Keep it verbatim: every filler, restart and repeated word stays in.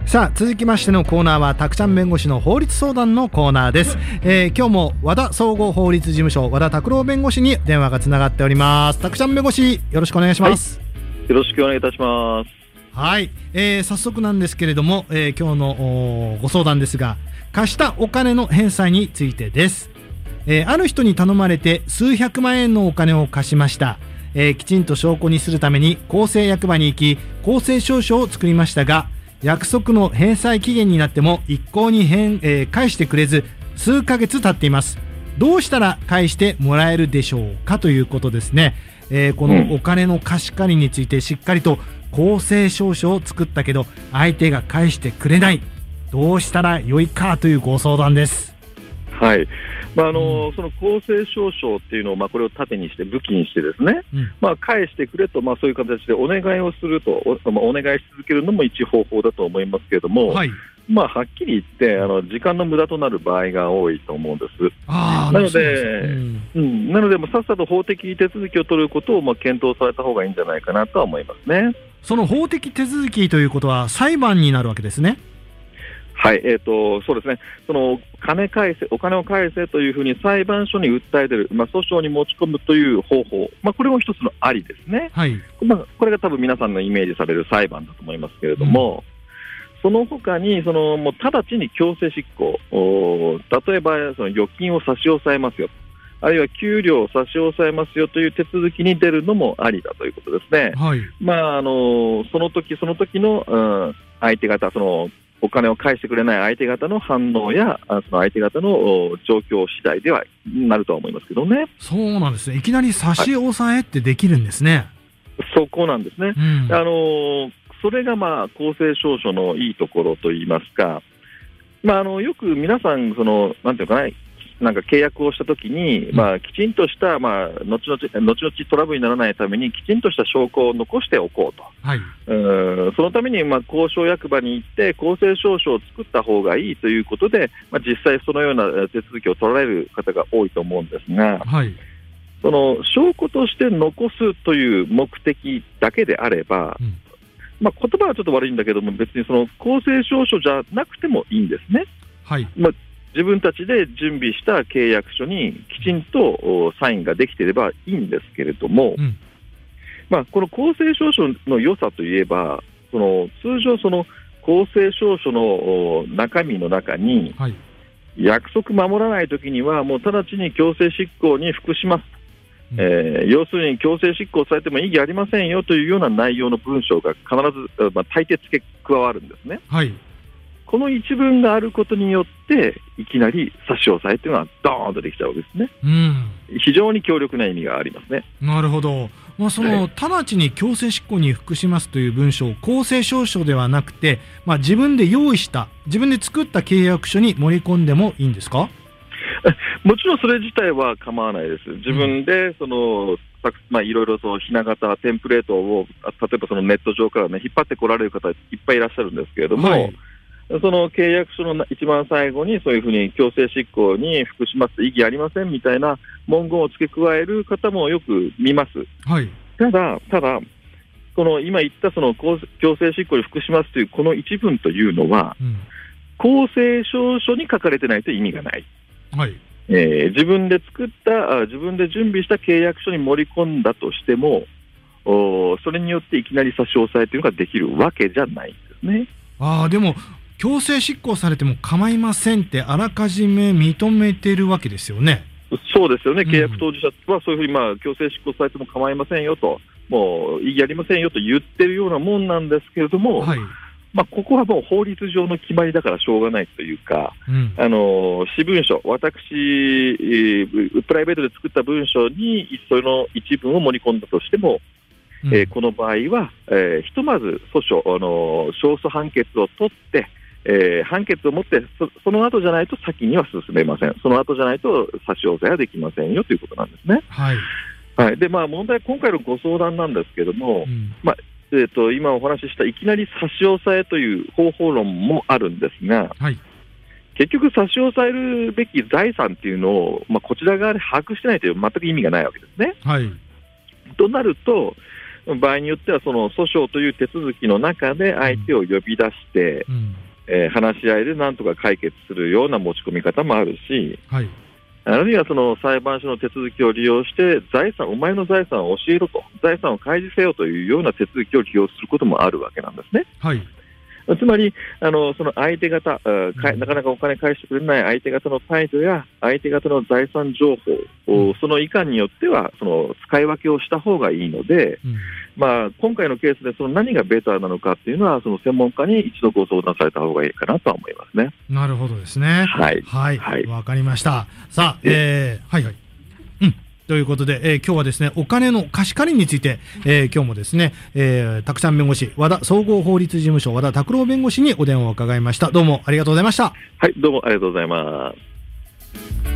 さあ続きましてのコーナーはたくちゃん弁護士の法律相談のコーナーです、えー、今日も和田総合法律事務所和田拓郎弁護士に電話がつながっております。たくちゃん弁護士、よろしくお願いします。 はい、よろしくお願いいたします。 はい、えー、早速なんですけれども、えー、今日のご相談ですが、貸したお金の返済についてです。えー、ある人に頼まれて数百万円のお金を貸しました。えー、きちんと証拠にするために公正役場に行き公正証書を作りましたが、約束の返済期限になっても一向に返、えー、返してくれず数ヶ月経っています。どうしたら返してもらえるでしょうかということですね。えー、このお金の貸し借りについてしっかりと公正証書を作ったけど相手が返してくれない、どうしたらよいかというご相談です。 はい、まああのうん、その公正証書っていうのを、まあ、これを盾にして武器にしてですね、うん、まあ、返してくれと、まあ、そういう形でお願いをすると お,、まあ、お願いし続けるのも一方法だと思いますけれども、はい、まあ、はっきり言ってあの時間の無駄となる場合が多いと思うんです。 あなので、うんうん、なのでもうさっさと法的手続きを取ることを、まあ、検討された方がいいんじゃないかなとは思いますね。 その法的手続きということは裁判になるわけですね。 はい、えーと、そうですね、その金返せ、お金を返せというふうに裁判所に訴え出る、まあ、訴訟に持ち込むという方法、まあ、これも一つのありですね。はい、まあ、これが多分皆さんのイメージされる裁判だと思いますけれども、うん、その他にそのもう直ちに強制執行、例えばその預金を差し押さえますよ、あるいは給料を差し押さえますよという手続きに出るのもありだということですね。はい、まあ、あのその時その時の、うん、相手方、そのお金を返してくれない相手方の反応やその相手方の状況次第ではなるとは思いますけどね。 そうなんですね。いきなり差し押さえってできるんですね。はい、 そこなんですね。うん、あのそれがまあ公正証書のいいところといいますか、まあ、あのよく皆さんそのなんていうかな、なんか契約をしたときに、まあ、きちんとした、まあ、後々、後々トラブルにならないためにきちんとした証拠を残しておこうと、はい、うそのために、まあ、公証役場に行って公正証書を作った方がいいということで、まあ、実際そのような手続きを取られる方が多いと思うんですが、はい、その証拠として残すという目的だけであれば、うん、まあ、言葉はちょっと悪いんだけども別にその公正証書じゃなくてもいいんですね。はい、まあ自分たちで準備した契約書にきちんとサインができていればいいんですけれども、うん、まあ、この公正証書の良さといえば、その通常その公正証書の中身の中に、はい、約束守らないときにはもう直ちに強制執行に服します、うん、えー、要するに強制執行されても異議ありませんよというような内容の文章が必ず、まあ、大抵付け加わるんですね。はい、この一文があることによっていきなり差し押さえというのはドーンとできちゃうわけですね。うん、非常に強力な意味がありますね。 なるほど。まあ、その、はい、直ちに強制執行に服しますという文章を公正証書ではなくて、まあ、自分で用意した自分で作った契約書に盛り込んでもいいんですか？ もちろんそれ自体は構わないです。自分でその、うん、まあ、いろいろとひな形テンプレートを例えばそのネット上から、ね、引っ張ってこられる方いっぱいいらっしゃるんですけれども、はい、その契約書の一番最後にそういうふうに強制執行に服します、異議ありませんみたいな文言を付け加える方もよく見ます。はい、ただ、ただこの今言ったその強制執行に服しますというこの一文というのは、うん、公正証書に書かれてないと意味がない。はい、えー、自分で作った自分で準備した契約書に盛り込んだとしても、おそれによっていきなり差し押さえというのができるわけじゃないんですね。 あでも強制執行されても構いませんってあらかじめ認めてるわけですよね。 そうですよね。契約当事者はそういうふうに、まあ、強制執行されても構いませんよと、もう異議ありませんよと言ってるようなもんなんですけれども、はい、まあ、ここはもう法律上の決まりだからしょうがないというか、うん、あの私文書、私、プライベートで作った文書にその一文を盛り込んだとしても、うん、えー、この場合は、えー、ひとまず訴訟、あの勝訴判決を取って、えー、判決を持って そ, その後じゃないと先には進めません。その後じゃないと差し押さえはできませんよということなんですね。はい、はい、でまあ、問題、今回のご相談なんですけれども、うん、まあえー、と今お話ししたいきなり差し押さえという方法論もあるんですが、はい、結局差し押さえるべき財産っていうのを、まあ、こちら側で把握してないという全く意味がないわけですね。はい、となると場合によってはその訴訟という手続きの中で相手を呼び出して、うん、えー、話し合いでなんとか解決するような持ち込み方もあるし、はい、あるいはその裁判所の手続きを利用して財産、お前の財産を教えろと、財産を開示せよというような手続きを利用することもあるわけなんですね。はい、つまりあのその相手方、うん、なかなかお金返してくれない相手方の態度や相手方の財産情報、うん、そのいかんによってはその使い分けをした方がいいので、うん、まあ、今回のケースでその何がベターなのかっていうのはその専門家に一度ご相談された方がいいかなとは思いますね。 なるほどですね。はいはい、はい、わかりました。さあ、えー、はいはい、うん、ということで、えー、今日はですね、お金の貸し借りについて、えー、今日もですね、えー、たくさん弁護士、和田総合法律事務所和田拓郎弁護士にお電話を伺いました。どうもありがとうございました。 はい、どうもありがとうございます。